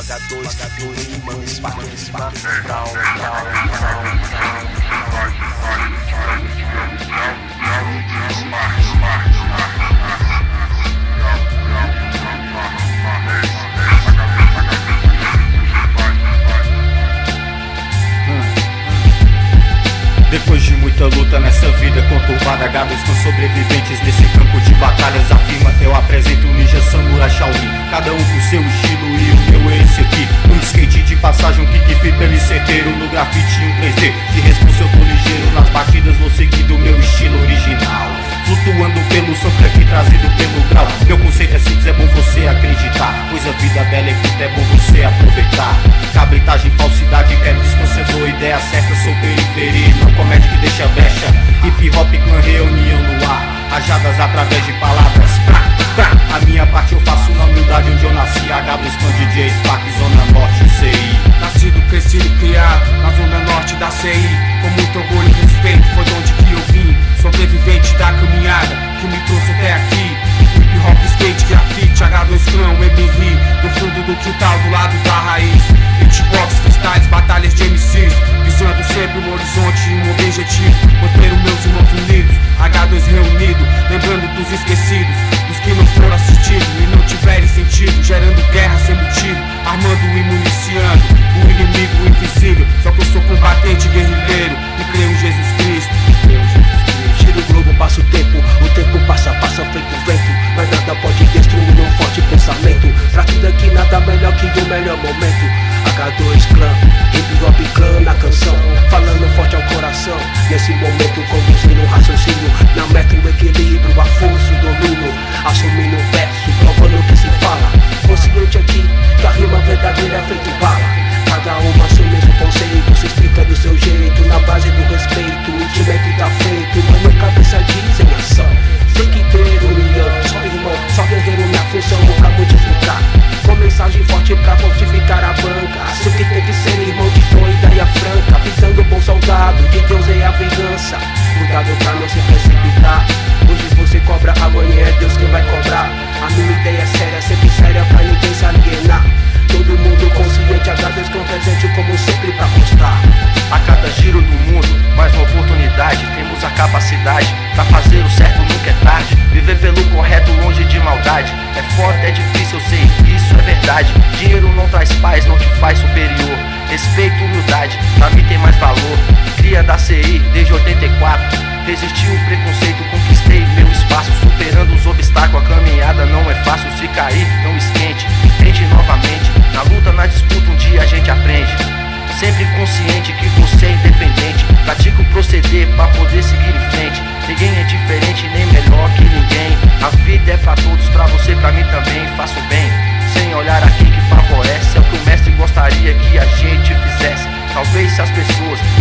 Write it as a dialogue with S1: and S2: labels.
S1: H2 rima, espaço,
S2: Depois de muita luta nessa vida conturbada, H2 são sobreviventes nesse campo de batalhas. Afirma, eu apresento o Ninja Samurai Shaolin, cada um com seu estilo e o meu é esse aqui. No skate de passagem, um kickflip pelo certeiro, no grafite um 3D, de responsa eu tô ligeiro, nas batidas vou seguir do meu estilo original. Flutuando pelo sample aqui trazido pelo grau. Meu conceito é simples, é bom você acreditar, pois a vida bela é curta, é bom você aproveitar. Cabritagem, falsidade, quero distanciador, ideia certa, sou periferia, não comédia que deixa brecha. Hip hop, clã, reunião no ar, rajadas através de palavras, pra. A minha parte eu faço na humildade onde eu nasci. H2 Clã, DJ, Spark, Zona Norte, CI.
S3: Nascido, crescido, criado na Zona Norte da CI, com muito orgulho e respeito, foi de onde que eu vim. Sobrevivente da caminhada que me trouxe até aqui. Hip hop, skate, grafite, H2 Clã, MRI, do fundo do quintal, do lado da raiz. Beatbox, freestyles, batalhas de MCs, visando sempre um horizonte e um objetivo, manter os meus irmãos unidos. H2 reunido, lembrando dos esquecidos, dos que não foram assistidos e não tiverem sentido, gerando guerra sem motivo, armando e municiando o inimigo invisível. Só que eu sou combatente guerrilheiro e creio em Jesus Cristo.
S4: Gira o globo, passa o tempo passa feito vento, mas nada pode destruir um forte pensamento. Pra tudo aqui nada melhor que o melhor momento. H2 Clã, hip hop clã na canção, falando forte ao coração. Nesse momento conduzindo um raciocínio, na meta o equilíbrio, a força, o domínio, assumindo o verso, provando o que se fala. Consciente aqui que a rima verdadeira é feito bala. Cada uma assume o conceito, se explica do seu jeito, na base do respeito, o time tá feito, mas na cabeça dizem ação. Tem que ter união, só irmão, só guerreiro, minha função pra multiplicar, com mensagem forte pra fortificar a banca. Assim que tem que ser irmão de boa ideia franca, visando o bom soldado, de Deus é a vingança. Cuidado pra não se precipitar, hoje você cobra, amanhã é Deus quem vai cobrar. A minha ideia é séria, sempre séria pra ninguém se alienar. Todo mundo consciente, H2 Clã presente como sempre pra constar.
S1: A cada giro do mundo, mais uma oportunidade, temos a capacidade pra fazer o certo, nunca é tarde. Viver pelo correto, longe de maldade. É foda, é difícil, eu sei, isso é verdade. Dinheiro não traz paz, não te faz superior. Respeito, humildade, pra mim tem mais valor. Cria da CI desde 84, resisti o preconceito, conquistei meu espaço, superando os obstáculos. A caminhada não é fácil, se cair, não esquente, tente novamente. Na luta, na disputa, um dia a gente aprende. Sempre consciente que você é independente, pratica o proceder pra poder seguir em frente. Ninguém é diferente, nem melhor que ninguém. A vida é pra todos, pra você, pra mim também. Faço bem, sem olhar a quem que favorece. É o que o mestre gostaria que a gente fizesse. Talvez se as pessoas